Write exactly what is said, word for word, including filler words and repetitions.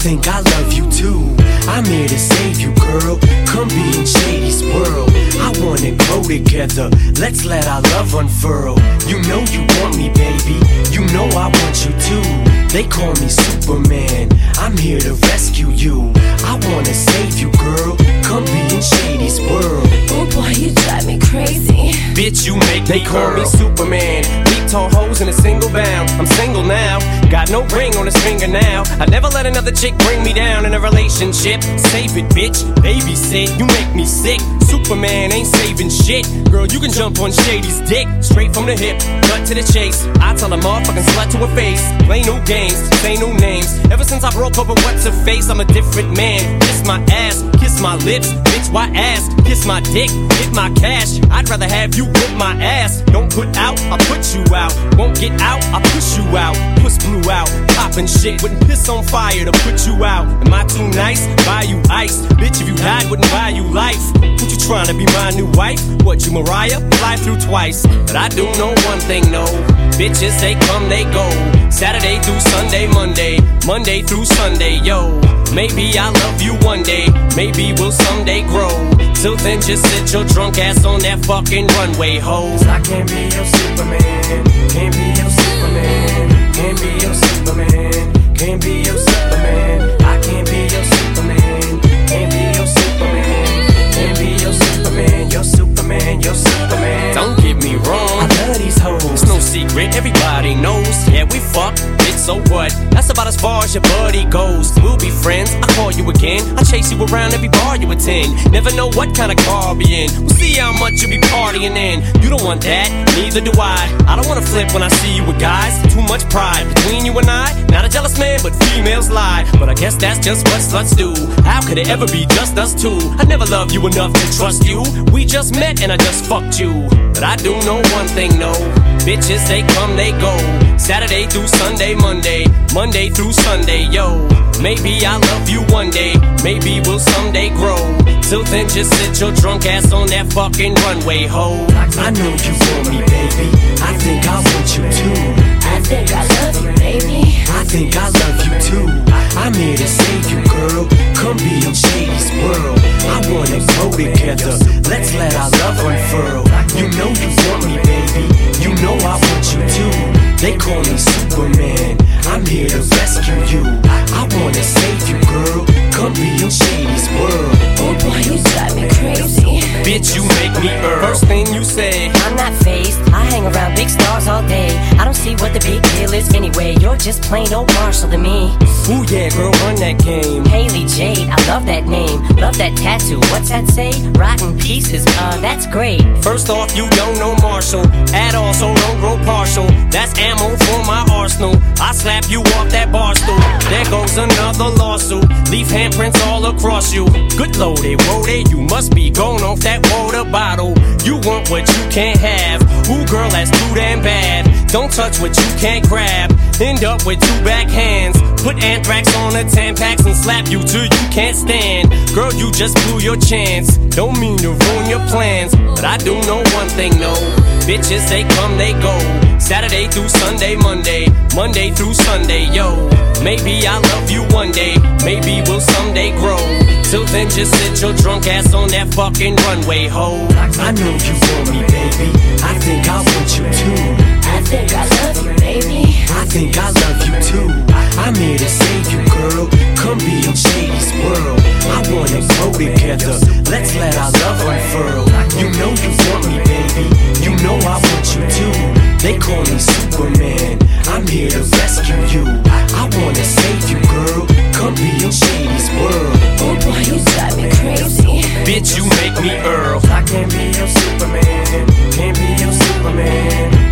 think I love you too. I'm here to save you, girl. Come be in Shady's world. I wanna grow together. Let's let our love unfurl. You know you want me, baby. You know I want you too. They call me Superman. I'm here to rescue you. I wanna save you, girl. Come be in Shady's world. Oh boy, you drive me crazy. Bitch, you make They me call girl. me Superman. Leap tall hoes in a single bound. I'm single now. Got no ring on his finger now. I never let another chick bring me down in a relationship. Save it, bitch. Babysit. You make me sick. Superman ain't saving shit. Girl, you can jump on Shady's dick. Straight from the hip, cut to the chase. I tell a motherfucking slut to her face. Play no games, say no names. Ever since I broke up with what's her face, I'm a different man. Kiss my ass, kiss my lips. Bitch, why ass? Kiss my dick, hit my cash. I'd rather have you whip my ass. Don't put out, I'll put you out. Won't get out, I'll push you out. Puss blew out, poppin' shit. Wouldn't piss on fire to put you out. Am I too nice? Buy you ice. Bitch, if you died, wouldn't buy you life. What you trying to be my new wife? What, you Mariah? Fly through twice. But I do know one thing, no. Bitches, they come, they go. Saturday through Sunday, Monday. Monday through Sunday, yo. Maybe I'll love you one day. Maybe we'll someday grow. Till then, just sit your drunk ass on that fucking runway, ho. I can't be your Superman. Can't be your Superman. Can't be your Superman. Can't be your Superman. I can't be your Superman. Can't be your Superman. Can't be your Superman. Your Superman. Your Superman. Don't get me wrong, I love these hoes. it's no secret, everybody knows. Yeah, we fuck, bitch, so what? That's about as far as your buddy goes. We'll be friends, I call you again. I chase you around every bar you attend. Never know what kind of car I'll be in. We'll see how much you be partying in. You don't want that, neither do I. I don't wanna flip when I see you with guys. Too much pride between you and I. Not a jealous man, but females lie. But I guess that's just what sluts do. How could it ever be just us two? I never loved you enough to trust you. We just met and I just fucked you. But I do know one thing, no. Bitches, they come, they go. Saturday through Sunday, Monday. Monday through Sunday, yo. Maybe I'll love you one day. Maybe we'll someday grow. Till then, just sit your drunk ass on that fucking runway, ho. I know you want me, baby. I think I want you too. I think I love you, baby. I think I love you too. I'm here to save you, girl. Come be in Shady's world. I wanna grow together. Let's let our love unfurl. You know you want me, baby. You know I want you too. They call me Superman. I'm here to rescue you. I wanna save you, girl. Come be in Shady's world. Oh boy, you drive me crazy. Bitch, you make me earn. First thing you say, I'm not phased, I hang around big stars all day. I don't see what the big deal is anyway. You're just plain old Marshall to me. ooh yeah, girl, run that game. Haley Jade, I love that name. Love that tattoo, what's that say? Rotten pieces, uh, that's great. First off, you don't know Marshall at all, so don't grow partial. That's ammo for my arsenal. I slap you off that bar stool. There goes another lawsuit. Leave handprints all across you. Good loaded, loaded. You must be going off that water bottle. You want what you can't have. Ooh, girl, that's too damn bad. Don't touch what you can't grab. End up with two back hands. Put anthrax on the Tampax and slap you till you can't stand. Girl, you just blew your chance. Don't mean to ruin your plans, but I do know one thing, no. Bitches, they come, they go. Saturday through Sunday, Monday. Monday through Sunday, yo. Maybe I'll love you one day. Maybe we'll someday grow. Till then, just sit your drunk ass on that fucking runway, ho. I know you want me, baby. I think I want you too. I think I love you, baby. I think I love you too. I'm here to save you, girl. Come be in Shady's world. I wanna grow together. Let's let our love unfurl. You know you want me, baby. You know I want you too. They call me Superman. I'm here to rescue you. I wanna save you, girl. Come be in Shady's world. Oh boy, you drive me crazy. Bitch, you make me Earl. I can't be your Superman. Can't be your Superman.